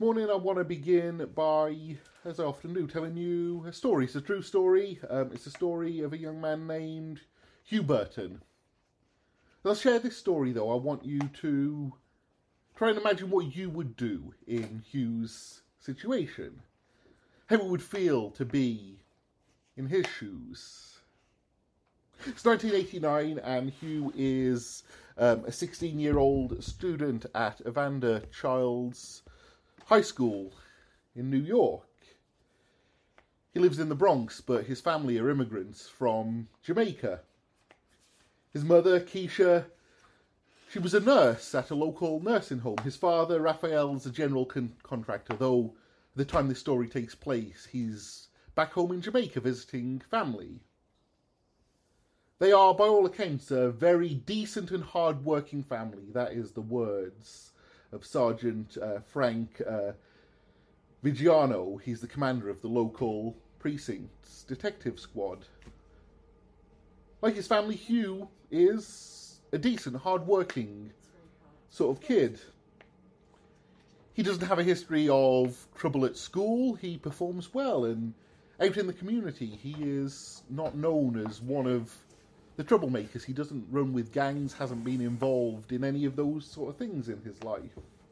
Morning, I want to begin by, as I often do, telling you a story. It's a true story. It's a story of a young man named Hugh Burton. As I share this story, though, I want you to try and imagine what you would do in Hugh's situation. How it would feel to be in his shoes. It's 1989 and Hugh is a 16-year-old student at Evander Childs High School in New York. He lives in the Bronx, but his family are immigrants from Jamaica. His mother, Keisha, she was a nurse at a local nursing home. His father, Raphael's a general contractor, though at the time this story takes place, he's back home in Jamaica visiting family. They are, by all accounts, a very decent and hard-working family. That is the words of Sergeant Frank Vigiano. He's the commander of the local precinct's detective squad. Like his family, Hugh is a decent, hard-working sort of kid. He doesn't have a history of trouble at school. He performs well, and out in the community, he is not known as one of the troublemakers. He doesn't run with gangs, hasn't been involved in any of those sort of things in his life.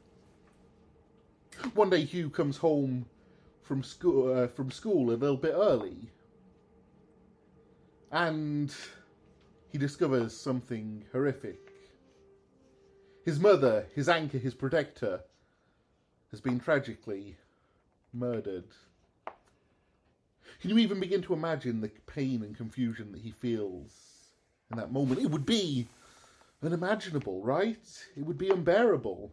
One day Hugh comes home from school a little bit early, and he discovers something horrific. His mother, his anchor, his protector, has been tragically murdered. Can you even begin to imagine the pain and confusion that he feels in that moment? It would be unimaginable, right? It would be unbearable.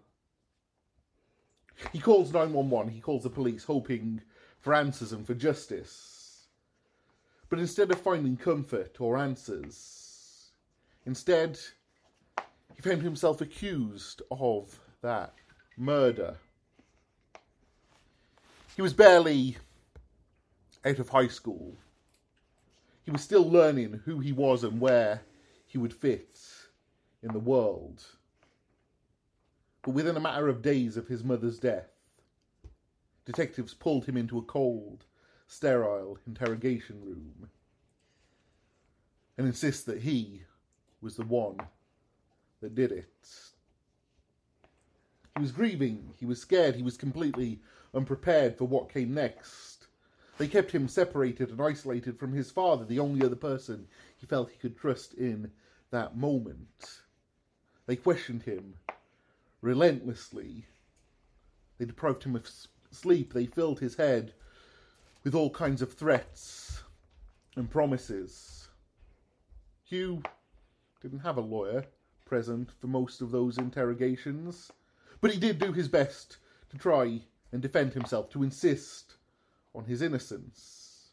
He calls 911, he calls the police, hoping for answers and for justice. But instead of finding comfort or answers, instead, he found himself accused of that murder. He was barely out of high school. He was still learning who he was and where he would fit in the world. But within a matter of days of his mother's death, detectives pulled him into a cold, sterile interrogation room and insist that he was the one that did it. He was grieving, he was scared, he was completely unprepared for what came next. They kept him separated and isolated from his father, the only other person he felt he could trust in that moment. They questioned him relentlessly. They deprived him of sleep. They filled his head with all kinds of threats and promises. Hugh didn't have a lawyer present for most of those interrogations, but he did do his best to try and defend himself, to insist on his innocence.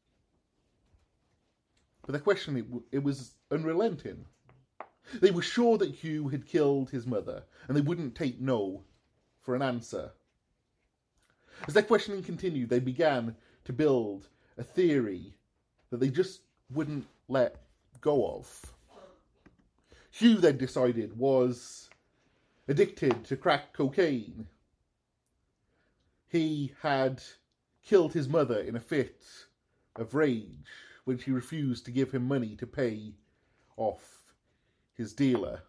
But their questioning, it was unrelenting. They were sure that Hugh had killed his mother, and they wouldn't take no for an answer. As their questioning continued, they began to build a theory that they just wouldn't let go of. Hugh, they decided, was addicted to crack cocaine. He had killed his mother in a fit of rage when she refused to give him money to pay off his dealer.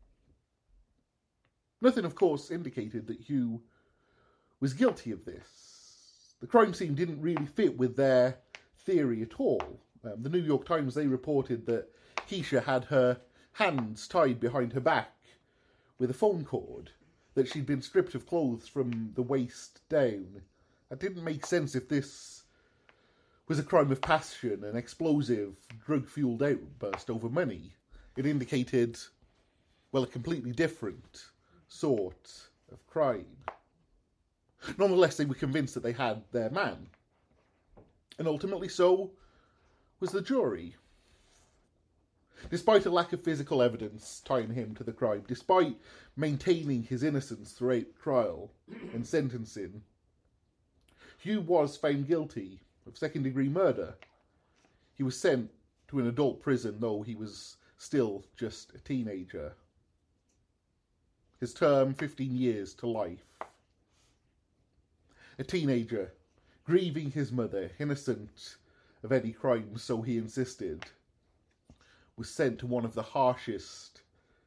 Nothing, of course, indicated that Hugh was guilty of this. The crime scene didn't really fit with their theory at all. The New York Times, they reported that Keisha had her hands tied behind her back with a phone cord, that she'd been stripped of clothes from the waist down. That didn't make sense if this was a crime of passion, an explosive, drug-fueled outburst over money. It indicated, well, a completely different sort of crime. Nonetheless, they were convinced that they had their man. And ultimately so was the jury. Despite a lack of physical evidence tying him to the crime, despite maintaining his innocence throughout trial and sentencing, Hugh was found guilty of second-degree murder. He was sent to an adult prison, though he was still just a teenager. His term, 15 years to life. A teenager, grieving his mother, innocent of any crime, so he insisted, was sent to one of the harshest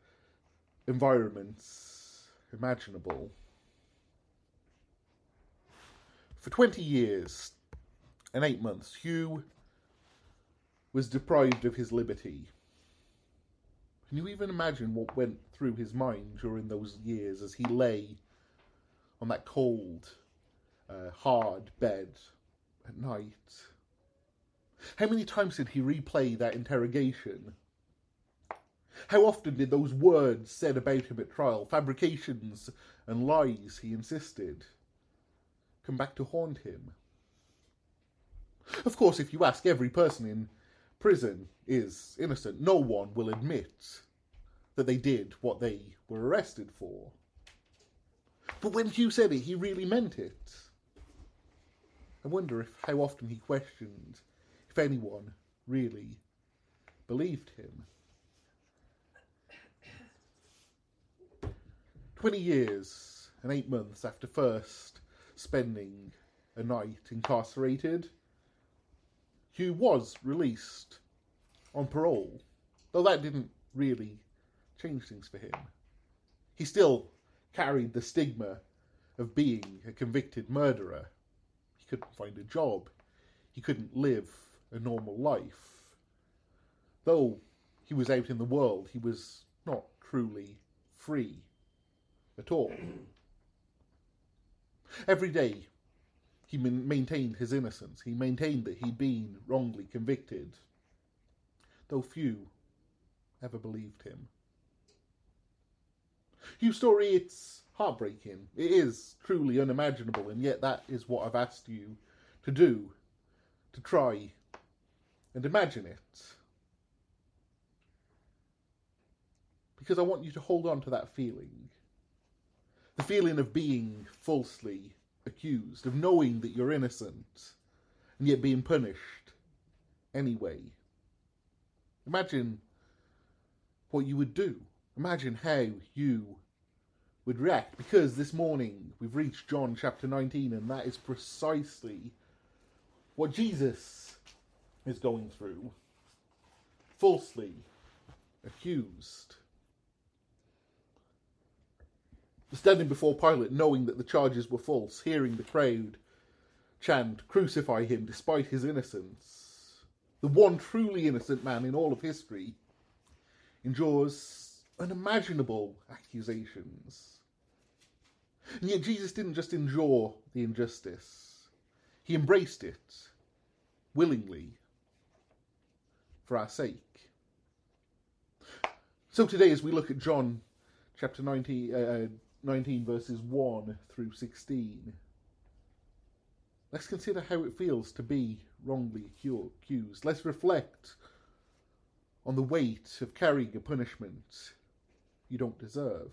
environments imaginable. For 20 years and 8 months, Hugh was deprived of his liberty. Can you even imagine what went through his mind during those years as he lay on that cold, hard bed at night? How many times did he replay that interrogation? How often did those words said about him at trial, fabrications and lies he insisted, come back to haunt him? Of course, if you ask every person in prison is innocent, no one will admit that they did what they were arrested for. But when Hugh said it, he really meant it. I wonder how often he questioned if anyone really believed him. 20 years and 8 months after first spending a night incarcerated, Hugh was released on parole, though that didn't really change things for him. He still carried the stigma of being a convicted murderer. He couldn't find a job. He couldn't live a normal life. Though he was out in the world, he was not truly free at all. Every day, he maintained his innocence. He maintained that he'd been wrongly convicted, though few ever believed him. Hugh's story, it's heartbreaking. It is truly unimaginable, and yet that is what I've asked you to do, to try and imagine it. Because I want you to hold on to that feeling. The feeling of being falsely accused, of knowing that you're innocent, and yet being punished anyway. Imagine what you would do. Imagine how you would react. Because this morning we've reached John chapter 19, and that is precisely what Jesus is going through. Falsely accused. Standing before Pilate, knowing that the charges were false, hearing the crowd chant, "Crucify him," despite his innocence. The one truly innocent man in all of history endures unimaginable accusations. And yet Jesus didn't just endure the injustice. He embraced it willingly for our sake. So today, as we look at John chapter 19 verses 1 through 16, let's consider how it feels to be wrongly accused. Let's reflect on the weight of carrying a punishment you don't deserve.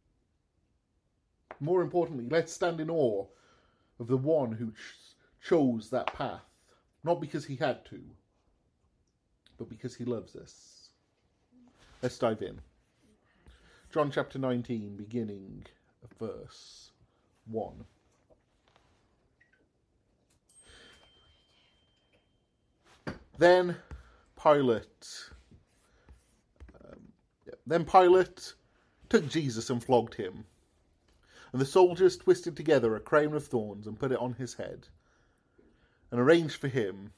More importantly, let's stand in awe of the one who chose that path, not because he had to, but because he loves us. Let's dive in. John chapter 19, beginning of verse 1. Then Pilate took Jesus and flogged him. And the soldiers twisted together a crown of thorns and put it on his head, and arrayed him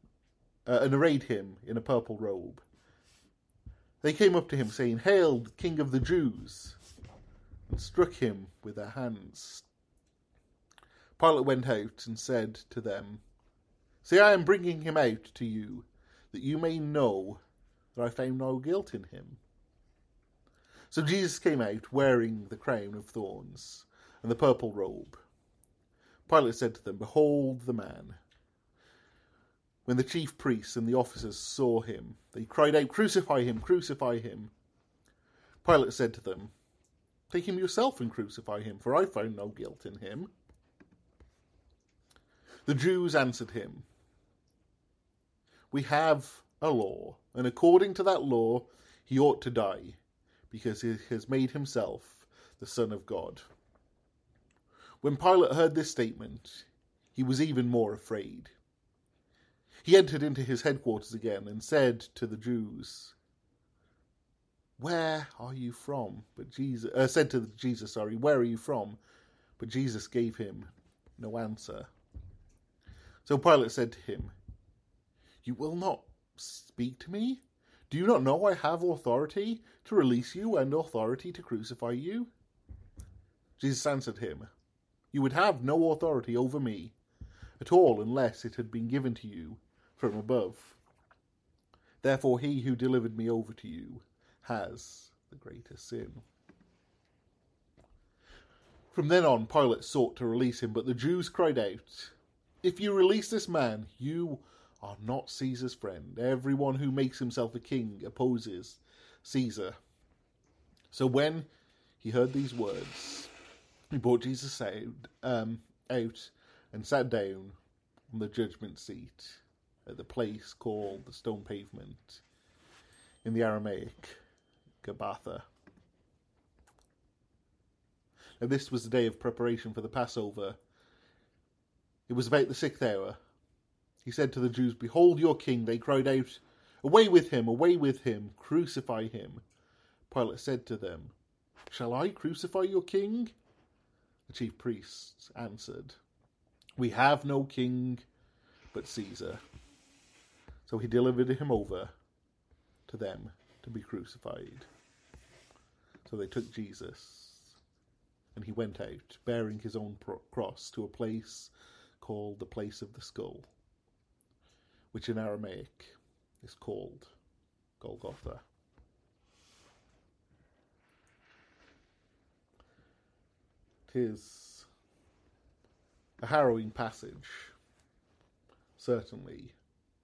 in a purple robe. They came up to him, saying, "Hail, King of the Jews!" and struck him with their hands. Pilate went out and said to them, "See, I am bringing him out to you, that you may know that I found no guilt in him." So Jesus came out, wearing the crown of thorns and the purple robe. Pilate said to them, "Behold the man." When the chief priests and the officers saw him, they cried out, "Crucify him! Crucify him!" Pilate said to them, "Take him yourself and crucify him, for I found no guilt in him." The Jews answered him, "We have a law, and according to that law he ought to die, because he has made himself the Son of God." When Pilate heard this statement, he was even more afraid. He entered into his headquarters again and said to the Jews, "Where are you from?" But Jesus said to Jesus, "Where are you from?" But Jesus gave him no answer. So Pilate said to him, "You will not speak to me? Do you not know I have authority to release you and authority to crucify you?" Jesus answered him, "You would have no authority over me at all unless it had been given to you from above. Therefore he who delivered me over to you has the greater sin." From then on, Pilate sought to release him, but the Jews cried out, "If you release this man, you are not Caesar's friend. Everyone who makes himself a king opposes Caesar." So when he heard these words, he brought Jesus out and sat down on the judgment seat at the place called the Stone Pavement, in the Aramaic, Gabbatha. Now this was the day of preparation for the Passover. It was about the 6th hour. He said to the Jews, "Behold your king." They cried out, away with him, crucify him." Pilate said to them, "Shall I crucify your king?" The chief priests answered, "We have no king but Caesar." So he delivered him over to them to be crucified. So they took Jesus, and he went out, bearing his own cross, to a place called the Place of the Skull, which in Aramaic is called Golgotha. It is a harrowing passage, certainly.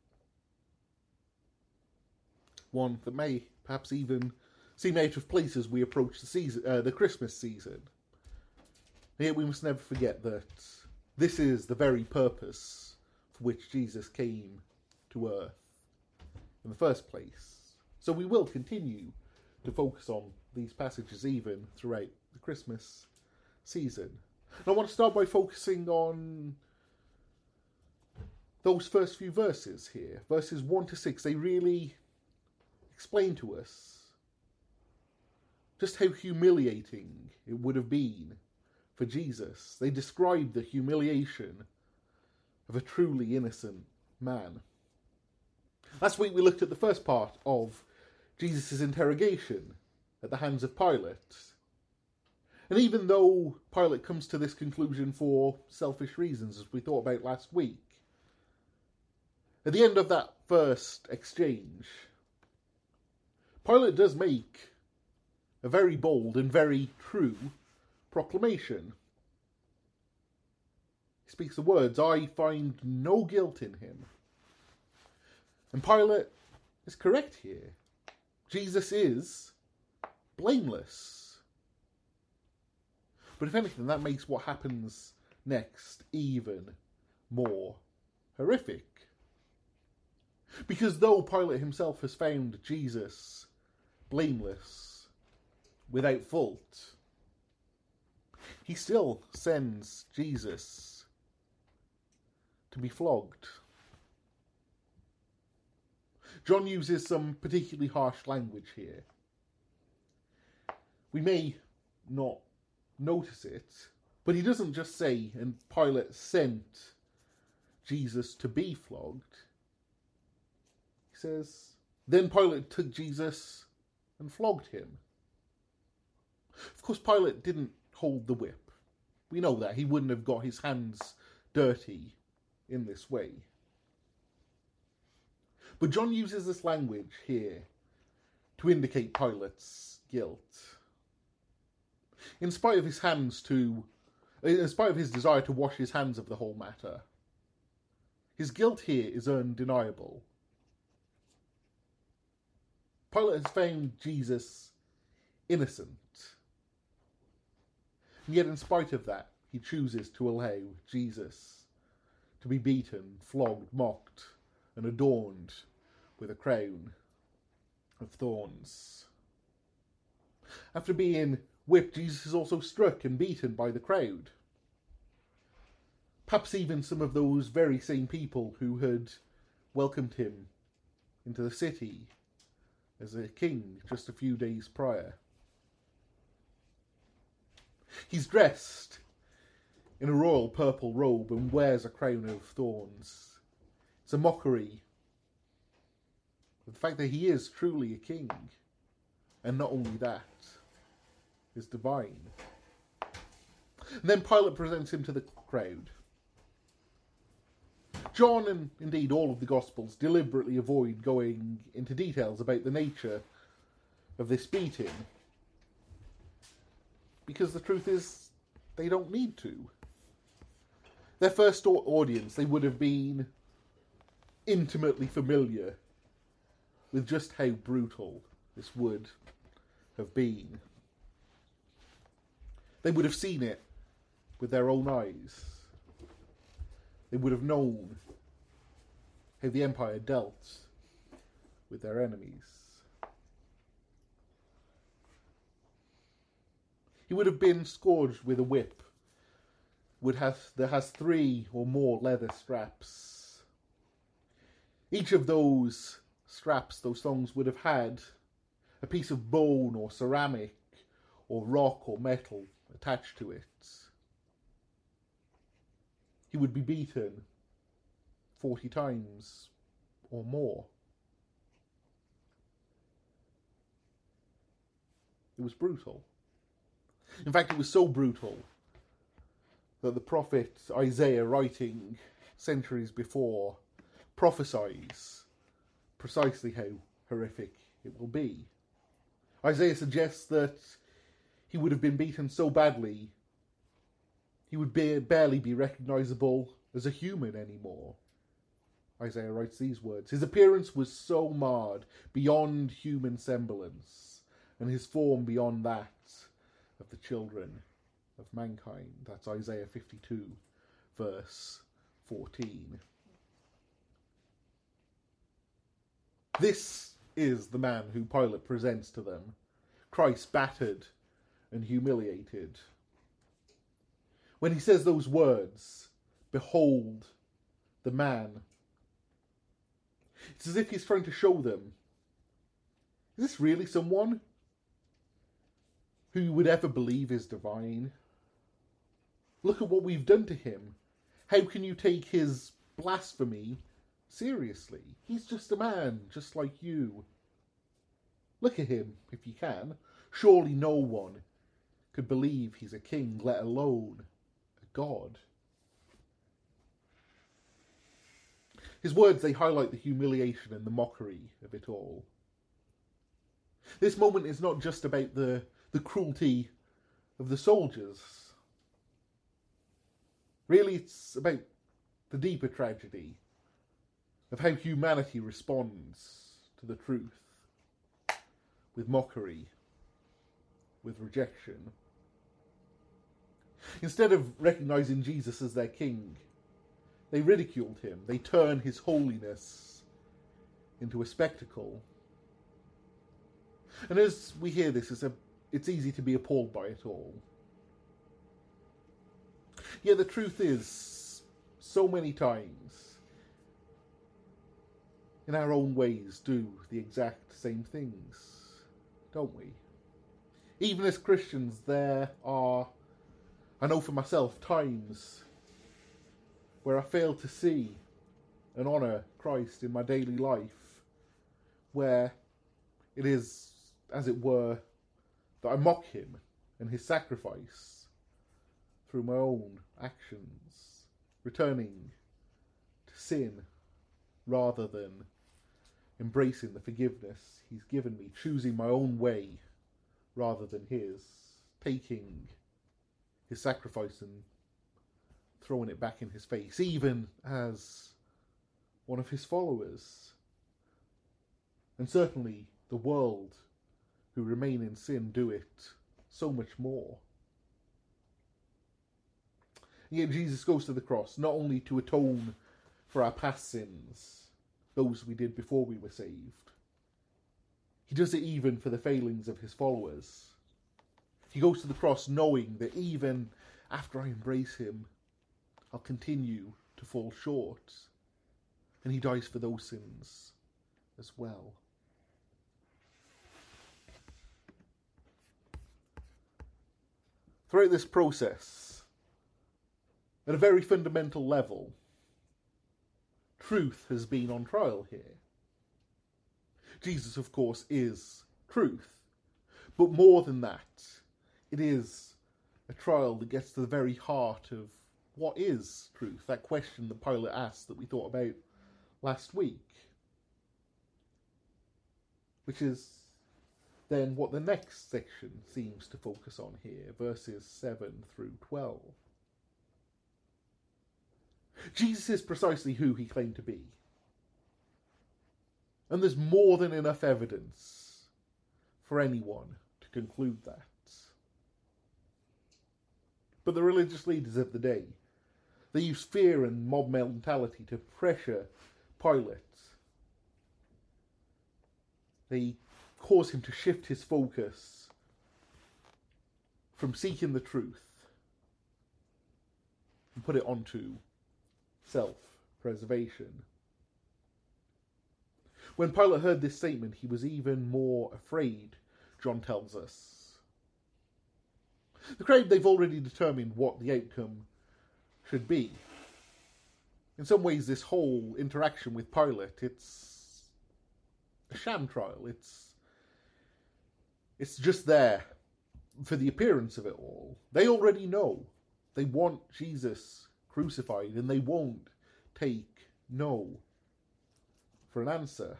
One that may perhaps even seem out of place as we approach the Christmas season. And yet we must never forget that this is the very purpose for which Jesus came to earth in the first place. So we will continue to focus on these passages even throughout the Christmas season. And I want to start by focusing on those first few verses here. Verses 1 to 6, they really explain to us just how humiliating it would have been for Jesus. They describe the humiliation of a truly innocent man. Last week we looked at the first part of Jesus' interrogation at the hands of Pilate. And even though Pilate comes to this conclusion for selfish reasons, as we thought about last week, at the end of that first exchange, Pilate does make a very bold and very true proclamation. He speaks the words, "I find no guilt in him." And Pilate is correct here. Jesus is blameless. But if anything, that makes what happens next even more horrific. Because though Pilate himself has found Jesus blameless, without fault, he still sends Jesus to be flogged. John uses some particularly harsh language here. We may not notice it, but he doesn't just say, "And Pilate sent Jesus to be flogged." He says, "Then Pilate took Jesus and flogged him." Of course, Pilate didn't hold the whip. We know that. He wouldn't have got his hands dirty in this way. But John uses this language here to indicate Pilate's guilt. In spite of his desire to wash his hands of the whole matter, his guilt here is undeniable. Pilate has found Jesus innocent. And yet in spite of that, he chooses to allow Jesus to be beaten, flogged, mocked, and adorned with a crown of thorns. After being whipped, Jesus is also struck and beaten by the crowd. Perhaps even some of those very same people who had welcomed him into the city as a king just a few days prior. He's dressed in a royal purple robe and wears a crown of thorns. It's a mockery of the fact that he is truly a king, and not only that, is divine. And then Pilate presents him to the crowd. John, and indeed all of the Gospels, deliberately avoid going into details about the nature of this beating, because the truth is, they don't need to. Their first audience, they would have been intimately familiar with just how brutal this would have been. They would have seen it with their own eyes. They would have known how the empire dealt with their enemies. He would have been scourged with a whip that has 3 or more leather straps. Each of those straps, those thongs, would have had a piece of bone or ceramic or rock or metal attached to it. He would be beaten 40 times or more. It was brutal. In fact, it was so brutal that the prophet Isaiah, writing centuries before, prophesies precisely how horrific it will be. Isaiah suggests that he would have been beaten so badly he would barely be recognizable as a human anymore. Isaiah writes these words: "His appearance was so marred beyond human semblance, and his form beyond that of the children of mankind." That's Isaiah 52, verse 14. This is the man who Pilate presents to them, Christ battered and humiliated. When he says those words, "Behold the man," it's as if he's trying to show them, is this really someone who you would ever believe is divine? Look at what we've done to him. How can you take his blasphemy seriously? He's just a man, just like you. Look at him, if you can. Surely no one could believe he's a king, let alone a god. His words, they highlight the humiliation and the mockery of it all. This moment is not just about the cruelty of the soldiers. Really, it's about the deeper tragedy of how humanity responds to the truth, with mockery, with rejection. Instead of recognizing Jesus as their king, they ridiculed him. They turned his holiness into a spectacle. And as we hear this, it's easy to be appalled by it all. Yet the truth is, so many times, in our own ways, do the exact same things, don't we? Even as Christians, there are, I know for myself, times where I fail to see and honour Christ in my daily life, where it is, as it were, that I mock him and his sacrifice through my own actions, returning to sin rather than embracing the forgiveness he's given me, choosing my own way rather than his, taking his sacrifice and throwing it back in his face, even as one of his followers. And certainly the world who remain in sin do it so much more. And yet Jesus goes to the cross not only to atone for our past sins, those we did before we were saved. He does it even for the failings of his followers. He goes to the cross knowing that even after I embrace him, I'll continue to fall short. And he dies for those sins as well. Throughout this process, at a very fundamental level, truth has been on trial here. Jesus, of course, is truth. But more than that, it is a trial that gets to the very heart of what is truth, that question that Pilate asked that we thought about last week. Which is then what the next section seems to focus on here, verses 7 through 12. Jesus is precisely who he claimed to be. And there's more than enough evidence for anyone to conclude that. But the religious leaders of the day, they use fear and mob mentality to pressure Pilate. They cause him to shift his focus from seeking the truth and put it onto self-preservation. When Pilate heard this statement, he was even more afraid, John tells us. The crowd, they've already determined what the outcome should be. In some ways, this whole interaction with Pilate, it's a sham trial. It's just there for the appearance of it all. They already know. They want Jesus crucified, and they won't take no for an answer.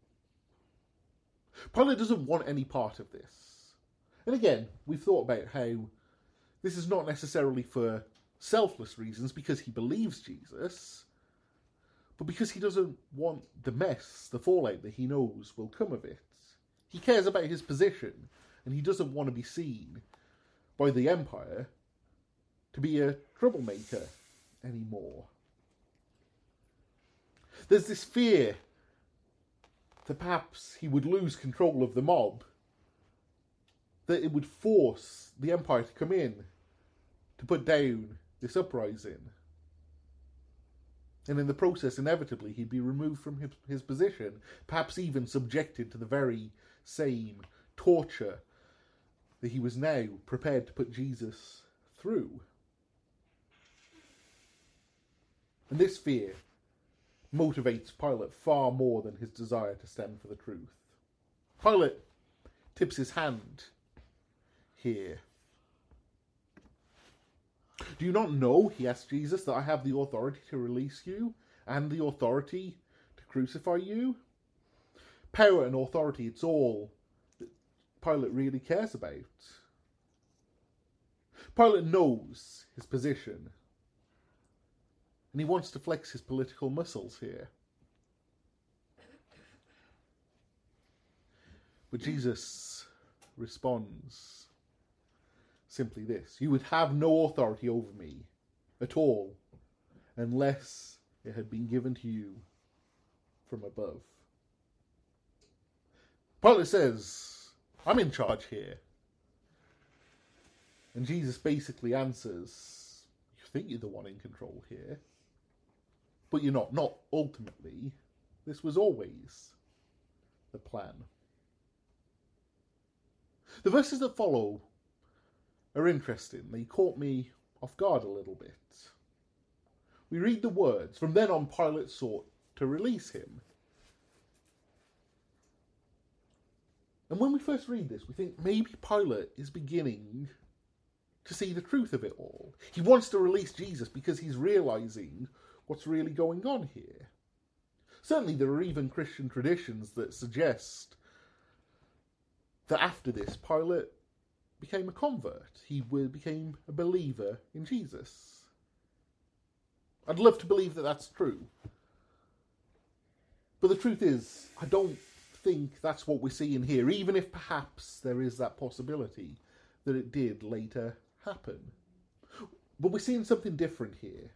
Pilate doesn't want any part of this. And again, we've thought about how this is not necessarily for selfless reasons, because he believes Jesus, but because he doesn't want the mess, the fallout that he knows will come of it. He cares about his position, and he doesn't want to be seen by the empire to be a troublemaker anymore. There's this fear that perhaps he would lose control of the mob, that it would force the empire to come in to put down this uprising. And in the process, inevitably, he'd be removed from his position, perhaps even subjected to the very same torture that he was now prepared to put Jesus through. And this fear motivates Pilate far more than his desire to stand for the truth. Pilate tips his hand here. Do you not know, he asked Jesus, that I have the authority to release you and the authority to crucify you? Power and authority, it's all that Pilate really cares about. Pilate knows his position, and he wants to flex his political muscles here. But Jesus responds simply this: you would have no authority over me at all unless it had been given to you from above. Pilate says, I'm in charge here. And Jesus basically answers, you think you're the one in control here, but you're not. Not ultimately. This was always the plan. The verses that follow are interesting. They caught me off guard a little bit. We read the words, from then on Pilate sought to release him. And when we first read this, we think maybe Pilate is beginning to see the truth of it all. He wants to release Jesus because he's realizing what's really going on here. Certainly there are even Christian traditions that suggest that after this, Pilate became a convert. He became a believer in Jesus. I'd love to believe that that's true. But the truth is, I don't think that's what we're seeing here, even if perhaps there is that possibility that it did later happen. But we're seeing something different here.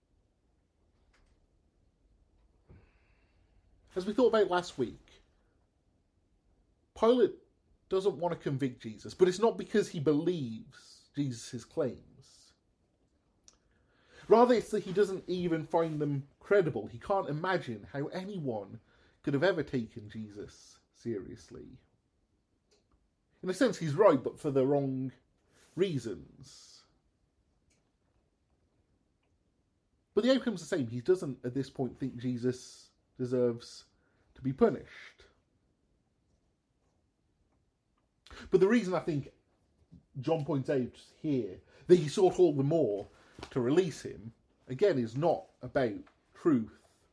As we thought about last week, Pilate doesn't want to convict Jesus, but it's not because he believes Jesus' claims. Rather, it's that he doesn't even find them credible. He can't imagine how anyone could have ever taken Jesus seriously. In a sense, he's right, but for the wrong reasons. But the outcome's the same. He doesn't, at this point, think Jesus deserves to be punished. But the reason I think John points out here that he sought all the more to release him, again, is not about truth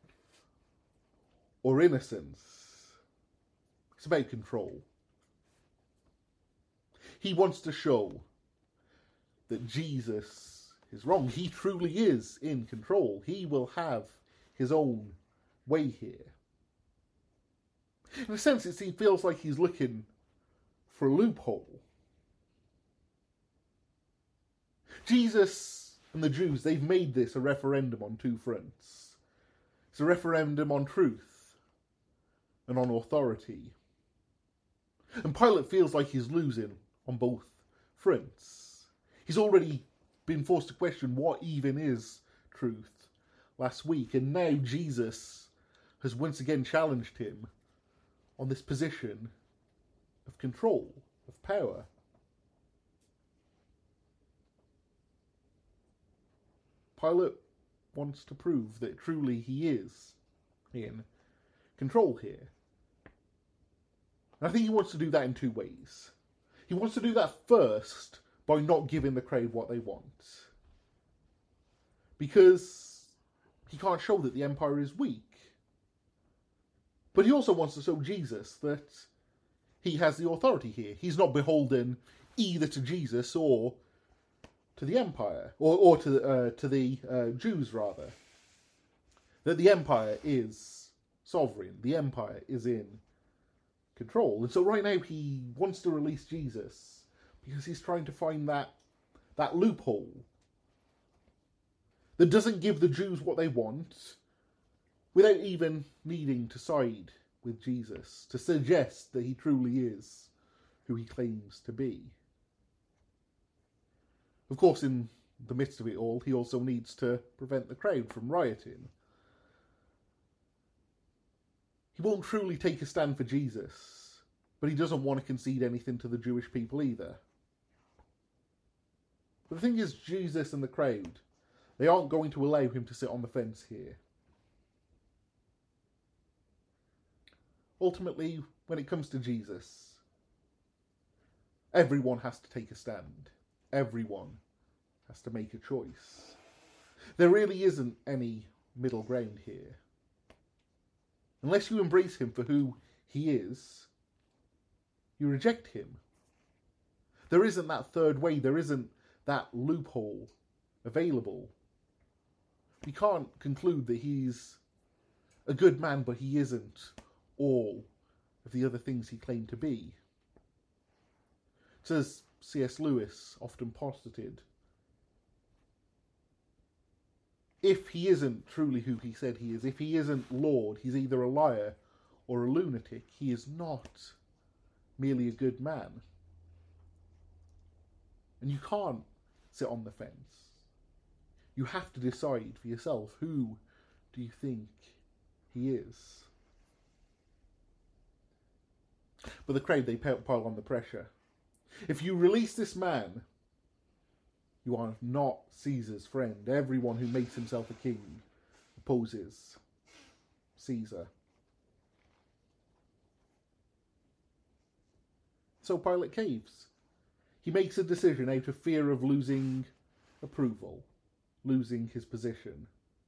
or innocence. It's about control. He wants to show that Jesus is wrong. He truly is in control. He will have his own way here. In a sense, it feels like he's looking for a loophole. Jesus and the Jews, they've made this a referendum on two fronts. It's a referendum on truth and on authority. And Pilate feels like he's losing on both fronts. He's already been forced to question what even is truth last week, and now Jesus has once again challenged him on this position of control, of power. Pilate wants to prove that truly he is in control here. And I think he wants to do that in two ways. He wants to do that first by not giving the crowd what they want. Because he can't show that the empire is weak. But he also wants to show Jesus that he has the authority here. He's not beholden either to Jesus or to the empire, or to the Jews, rather. That the empire is sovereign. The empire is in control. And so right now he wants to release Jesus because he's trying to find that loophole that doesn't give the Jews what they want without even needing to side with Jesus, to suggest that he truly is who he claims to be. Of course, in the midst of it all, he also needs to prevent the crowd from rioting. He won't truly take a stand for Jesus, but he doesn't want to concede anything to the Jewish people either. But the thing is, Jesus and the crowd, they aren't going to allow him to sit on the fence here. Ultimately, when it comes to Jesus, everyone has to take a stand. Everyone has to make a choice. There really isn't any middle ground here. Unless you embrace him for who he is, you reject him. There isn't that third way. There isn't that loophole available. We can't conclude that he's a good man, but he isn't all of the other things he claimed to be. As C.S. Lewis often posited, if he isn't truly who he said he is, if he isn't Lord, he's either a liar or a lunatic. He is not merely a good man. And you can't sit on the fence. You have to decide for yourself, who do you think he is? But the crowd, they pile on the pressure. If you release this man, you are not Caesar's friend. Everyone who makes himself a king opposes Caesar. So Pilate caves. He makes a decision out of fear of losing approval, losing his position.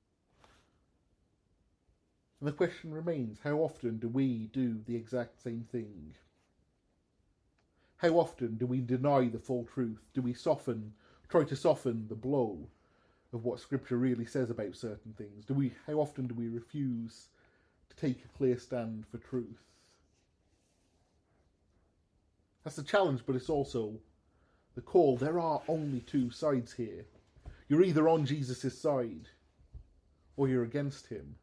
And the question remains, how often do we do the exact same thing? How often do we deny the full truth? Do we try to soften the blow of what Scripture really says about certain things? How often do we refuse to take a clear stand for truth? That's the challenge, but it's also the call. There are only two sides here. You're either on Jesus' side or you're against him.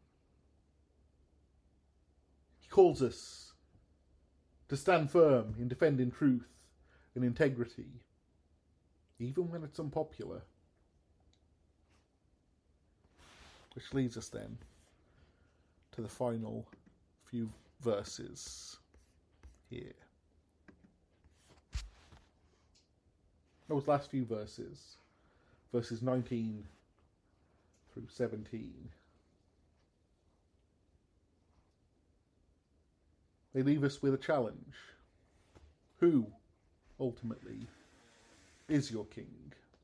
He calls us to stand firm in defending truth and integrity, even when it's unpopular. Which leads us then to the final few verses here. Those last few verses, verses 19 through 17, they leave us with a challenge. Who, ultimately, is your king?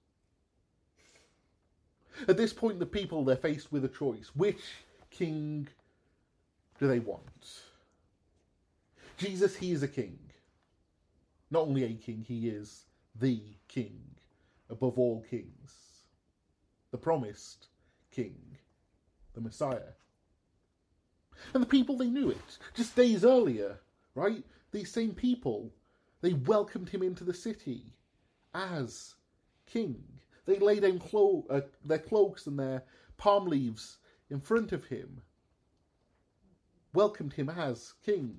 At this point, the people, they're faced with a choice. Which king do they want? Jesus, he is a king. Not only a king, he is the king above all kings. The promised king. The Messiah. And the people, they knew it. Just days earlier, right? These same people, they welcomed him into the city as king. They laid down their cloaks and their palm leaves in front of him. Welcomed him as king.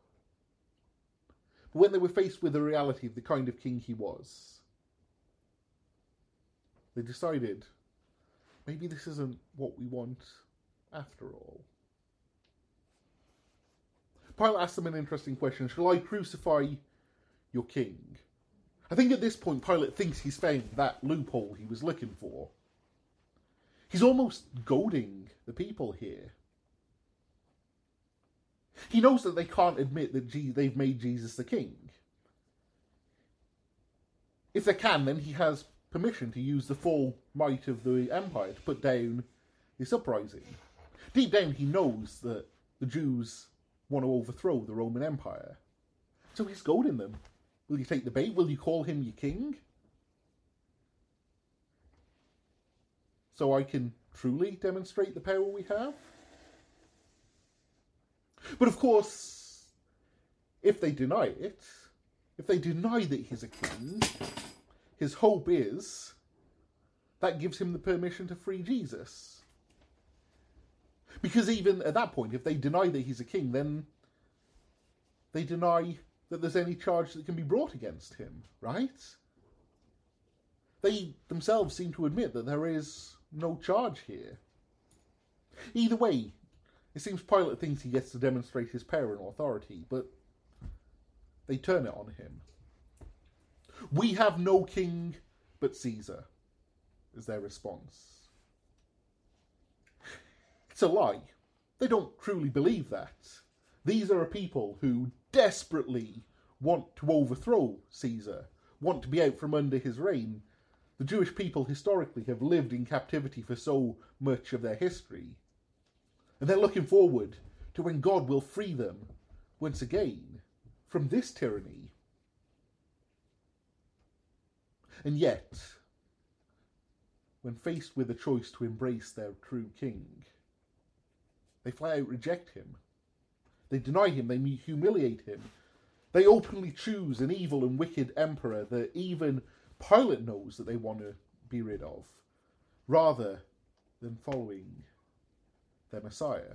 But when they were faced with the reality of the kind of king he was, they decided, maybe this isn't what we want after all. Pilate asked them an interesting question. Shall I crucify your king? I think at this point Pilate thinks he's found that loophole he was looking for. He's almost goading the people here. He knows that they can't admit that they've made Jesus the king. If they can, then he has permission to use the full might of the empire to put down this uprising. Deep down he knows that the Jews want to overthrow the Roman Empire. So he's goading them. Will you take the bait? Will you call him your king? So I can truly demonstrate the power we have? But of course, if they deny it, if they deny that he's a king, his hope is that gives him the permission to free Jesus. Because even at that point, if they deny that he's a king, then they deny that there's any charge that can be brought against him, right? They themselves seem to admit that there is no charge here. Either way, it seems Pilate thinks he gets to demonstrate his power and authority, but they turn it on him. We have no king but Caesar, is their response. It's a lie. They don't truly believe that. These are a people who desperately want to overthrow Caesar, want to be out from under his reign. The Jewish people historically have lived in captivity for so much of their history. And they're looking forward to when God will free them once again from this tyranny. And yet, when faced with a choice to embrace their true king, they flat out reject him. They deny him, they humiliate him. They openly choose an evil and wicked emperor that even Pilate knows that they want to be rid of, rather than following their Messiah.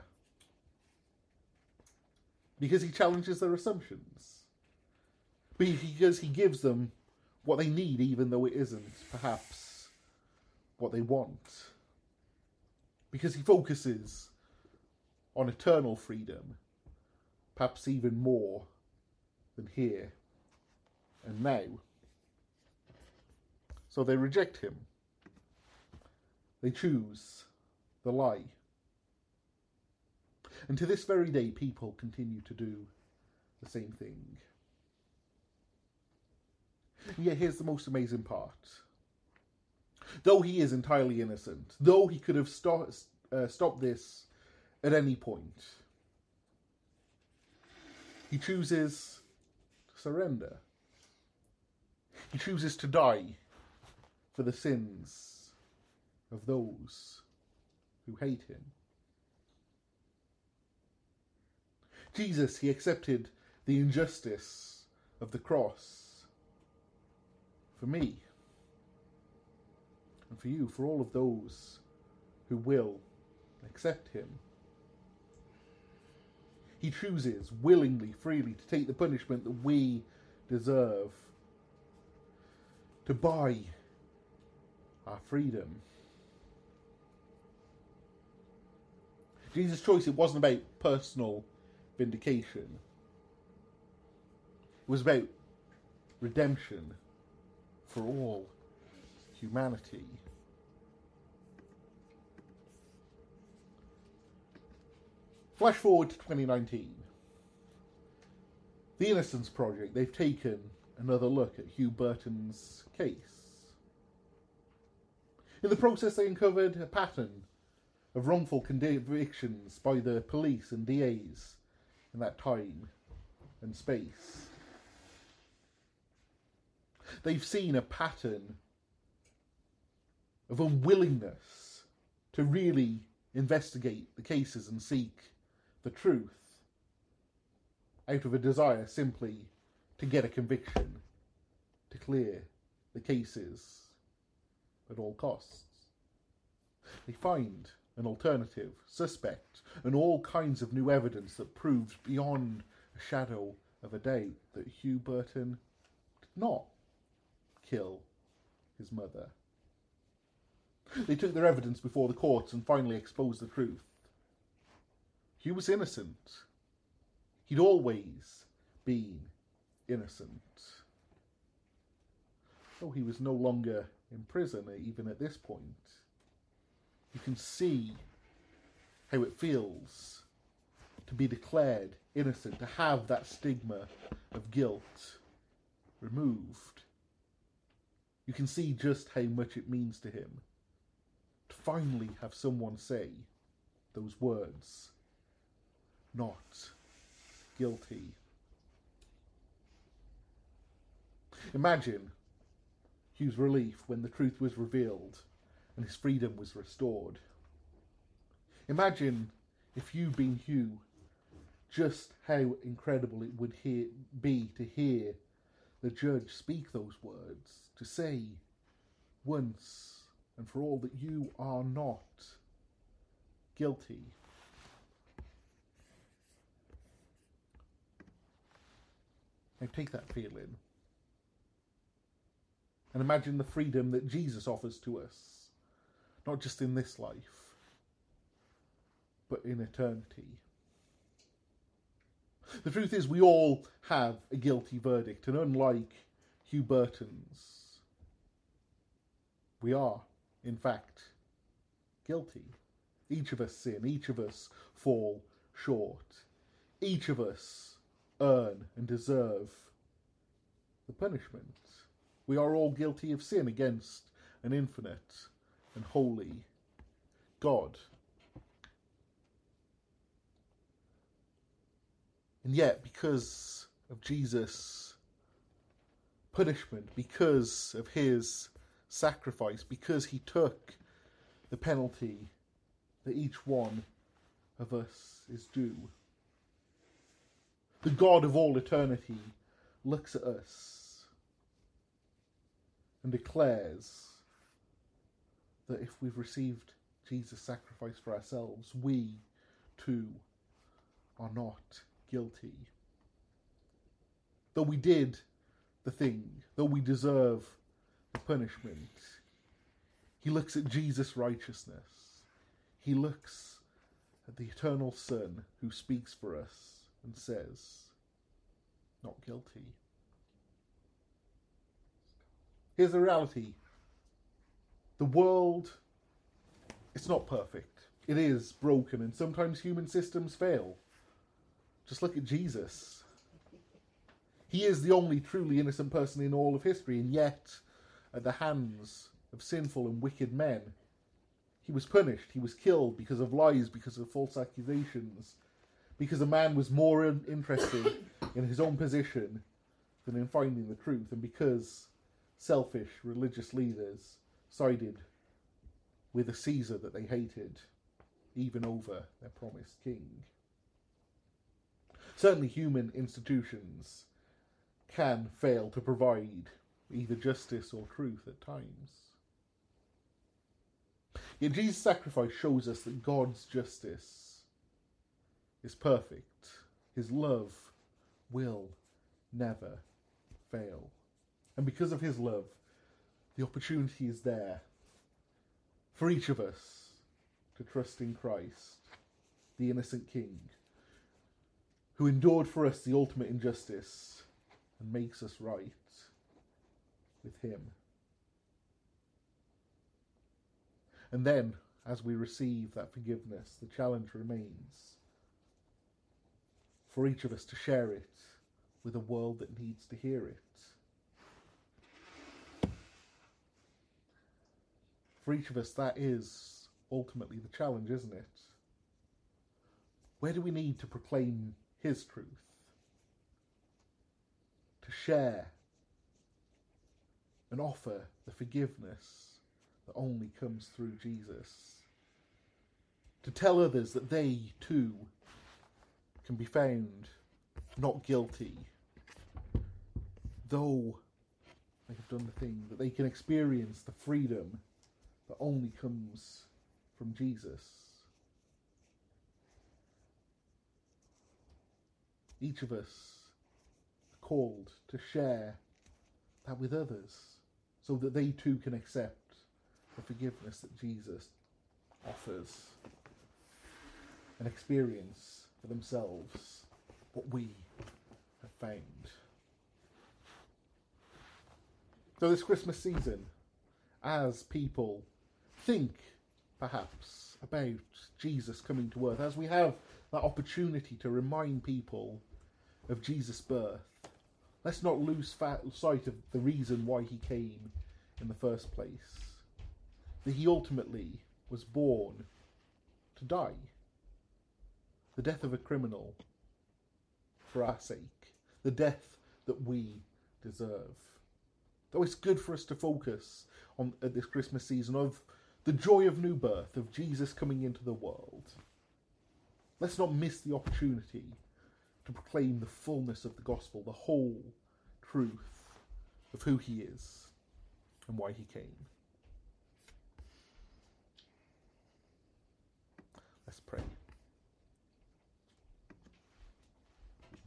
Because he challenges their assumptions. Because he gives them what they need, even though it isn't, perhaps, what they want. Because he focuses on eternal freedom, perhaps even more than here and now. So they reject him. They choose the lie. And to this very day, people continue to do the same thing. And yet here's the most amazing part. Though he is entirely innocent, though he could have stopped this at any point, he chooses to surrender. He chooses to die for the sins of those who hate him. Jesus, he accepted the injustice of the cross for me and for you, for all of those who will accept him. He chooses willingly, freely, to take the punishment that we deserve, to buy our freedom. Jesus' choice, it wasn't about personal vindication. It was about redemption for all humanity. Flash forward to 2019. The Innocence Project, they've taken another look at Hugh Burton's case. In the process, they uncovered a pattern of wrongful convictions by the police and DAs in that time and space. They've seen a pattern of unwillingness to really investigate the cases and seek the truth out of a desire simply to get a conviction, to clear the cases at all costs. They find an alternative suspect and all kinds of new evidence that proves beyond a shadow of a doubt that Hugh Burton did not kill his mother. They took their evidence before the courts and finally exposed the truth. Hugh was innocent. He'd always been innocent. Though he was no longer in prison, even at this point, you can see how it feels to be declared innocent, to have that stigma of guilt removed. You can see just how much it means to him to finally have someone say those words, not guilty. Imagine Hugh's relief when the truth was revealed and his freedom was restored. Imagine if you'd been Hugh, just how incredible it would be to hear the judge speak those words, to say once and for all that you are not guilty. Now take that feeling and imagine the freedom that Jesus offers to us, not just in this life, but in eternity. The truth is, we all have a guilty verdict, and unlike Hugh Burton's, we are, in fact, guilty. Each of us sin, each of us fall short, each of us earn and deserve the punishment. We are all guilty of sin against an infinite and holy God. And yet, because of Jesus' punishment, because of his sacrifice, because he took the penalty that each one of us is due, the God of all eternity looks at us and declares that if we've received Jesus' sacrifice for ourselves, we too are not guilty. Though we did the thing, though we deserve the punishment, he looks at Jesus' righteousness. He looks at the eternal Son who speaks for us and says, not guilty. Here's the reality. The world, it's not perfect. It is broken, and sometimes human systems fail. Just look at Jesus. He is the only truly innocent person in all of history, and yet, at the hands of sinful and wicked men, he was punished. He was killed because of lies, because of false accusations, because a man was more interested in his own position than in finding the truth, and because selfish religious leaders sided with a Caesar that they hated, even over their promised king. Certainly human institutions can fail to provide either justice or truth at times. Yet Jesus' sacrifice shows us that God's justice is perfect. His love will never fail. And because of his love, the opportunity is there for each of us to trust in Christ the innocent king, who endured for us the ultimate injustice and makes us right with him. And then, as we receive that forgiveness, the challenge remains for each of us to share it with a world that needs to hear it. For each of us, that is ultimately the challenge, isn't it? Where do we need to proclaim his truth? To share and offer the forgiveness that only comes through Jesus. To tell others that they too can be found not guilty, though they have done the thing, that they can experience the freedom that only comes from Jesus. Each of us are called to share that with others so that they too can accept the forgiveness that Jesus offers and experience for themselves what we have found. So this Christmas season, as people think perhaps about Jesus coming to earth, as we have that opportunity to remind people of Jesus' birth, let's not lose sight of the reason why he came in the first place. That he ultimately was born to die. The death of a criminal for our sake. The death that we deserve. Though it's good for us to focus on at this Christmas season of the joy of new birth, of Jesus coming into the world, let's not miss the opportunity to proclaim the fullness of the gospel, the whole truth of who he is and why he came.